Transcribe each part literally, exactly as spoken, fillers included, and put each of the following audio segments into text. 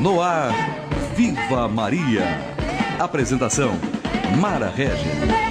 No ar, Viva Maria. Apresentação, Mara Regis.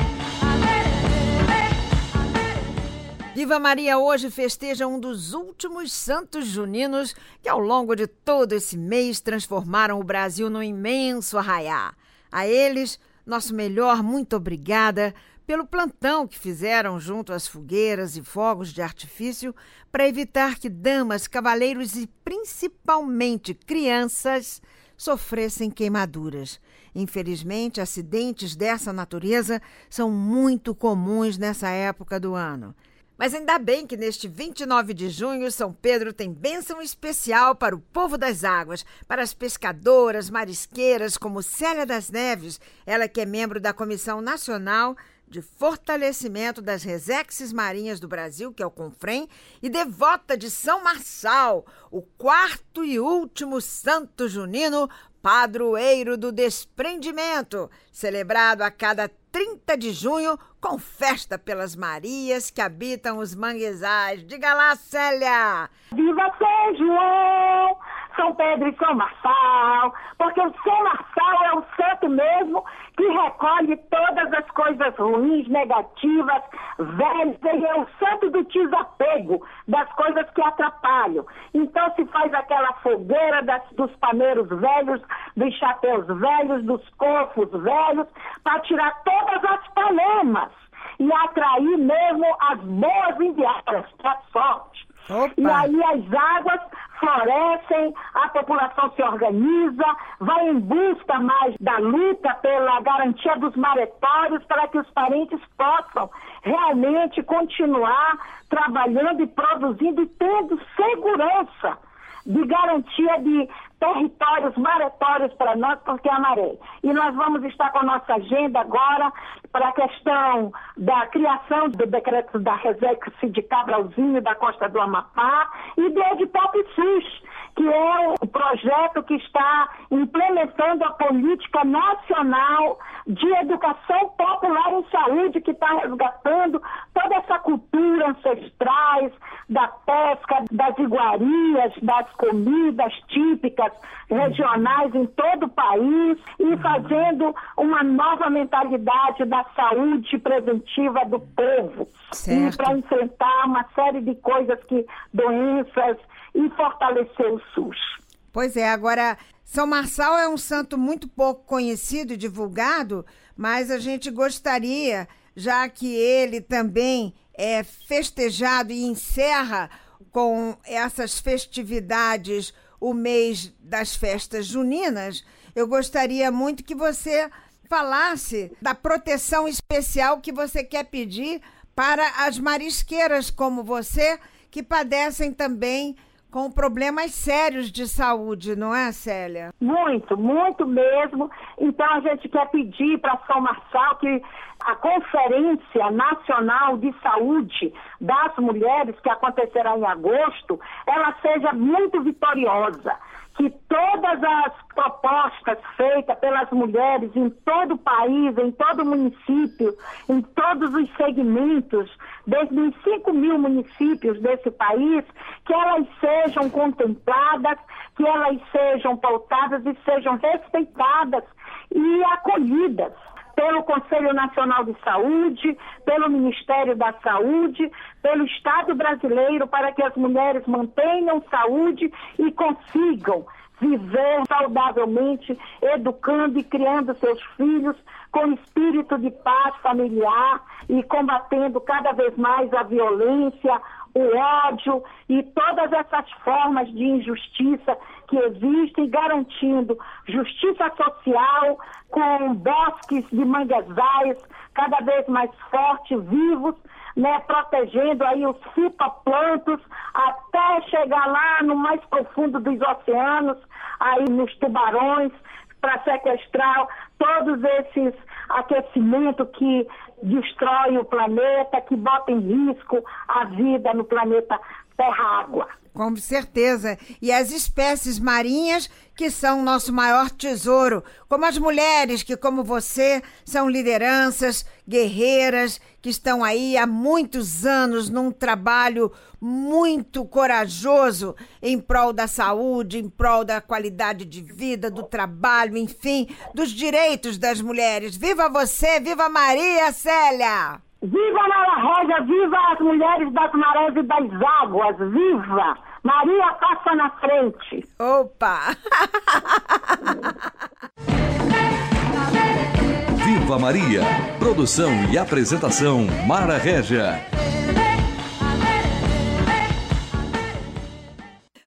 Viva Maria hoje festeja um dos últimos santos juninos que ao longo de todo esse mês transformaram o Brasil num imenso arraiá. A eles, nosso melhor muito obrigada pelo plantão que fizeram junto às fogueiras e fogos de artifício para evitar que damas, cavaleiros e principalmente crianças sofressem queimaduras. Infelizmente, acidentes dessa natureza são muito comuns nessa época do ano. Mas ainda bem que neste vinte e nove de junho, São Pedro tem bênção especial para o povo das águas, para as pescadoras, marisqueiras, como Célia das Neves, ela que é membro da Comissão Nacional de Fortalecimento das Resexes Marinhas do Brasil, que é o CONFREM, e devota de São Marçal, o quarto e último santo junino, padroeiro do desprendimento, celebrado a cada trinta de junho com festa pelas Marias que habitam os manguezais. Diga lá, Célia! Viva São João, São Pedro e São Marçal, porque o São Marçal é o santo mesmo que recolhe todas as coisas ruins, negativas, velhas, ele é o santo do desapego, das coisas que atrapalham. Então se faz aquela fogueira das, dos paneiros velhos, dos chapéus velhos, dos cofos velhos, para tirar todas as palemas e atrair mesmo as boas enviadas, para a sorte. Opa. E aí as águas florescem, a população se organiza, vai em busca mais da luta pela garantia dos maretórios para que os parentes possam realmente continuar trabalhando e produzindo e tendo segurança de garantia de territórios maretórios para nós, porque é a maré. E nós vamos estar com a nossa agenda agora para a questão da criação do decreto da Resex de Cabralzinho, da Costa do Amapá, e do Edipop SUS, que é o projeto que está implementando a política nacional de educação popular em saúde, que está resgatando toda essa cultura ancestrais, da pesca, das iguarias, das comidas típicas regionais em todo o país e fazendo uma nova mentalidade da saúde preventiva do povo. Certo. E para enfrentar uma série de coisas que, doenças, e fortalecer o SUS. Pois é, agora, São Marçal é um santo muito pouco conhecido e divulgado, mas a gente gostaria, já que ele também é festejado e encerra com essas festividades o mês das festas juninas, eu gostaria muito que você falasse da proteção especial que você quer pedir para as marisqueiras como você, que padecem também com problemas sérios de saúde, não é, Célia? Muito, muito mesmo. Então a gente quer pedir para São Marçal que a Conferência Nacional de Saúde das Mulheres, que acontecerá em agosto, ela seja muito vitoriosa. Que todas as propostas feitas pelas mulheres em todo o país, em todo o município, em todos os segmentos, desde os cinco mil municípios desse país, que elas sejam contempladas, que elas sejam pautadas e sejam respeitadas e acolhidas pelo Conselho Nacional de Saúde, pelo Ministério da Saúde, pelo Estado brasileiro, para que as mulheres mantenham saúde e consigam viver saudavelmente, educando e criando seus filhos com espírito de paz familiar e combatendo cada vez mais a violência, o ódio e todas essas formas de injustiça que existem, garantindo justiça social com bosques de manguezais cada vez mais fortes, vivos, né, protegendo aí os fitoplantos até chegar lá no mais profundo dos oceanos, aí nos tubarões, para sequestrar todos esses aquecimentos que destrói o planeta, que bota em risco a vida no planeta terra-água. Com certeza. E as espécies marinhas que são nosso maior tesouro, como as mulheres que, como você, são lideranças, guerreiras, que estão aí há muitos anos num trabalho muito corajoso em prol da saúde, em prol da qualidade de vida, do trabalho, enfim, dos direitos das mulheres. Viva você, viva Maria Célia! Viva Mara Régia, viva as mulheres das marés e das águas, viva! Maria passa na frente. Opa! Viva Maria! Produção e apresentação Mara Régia.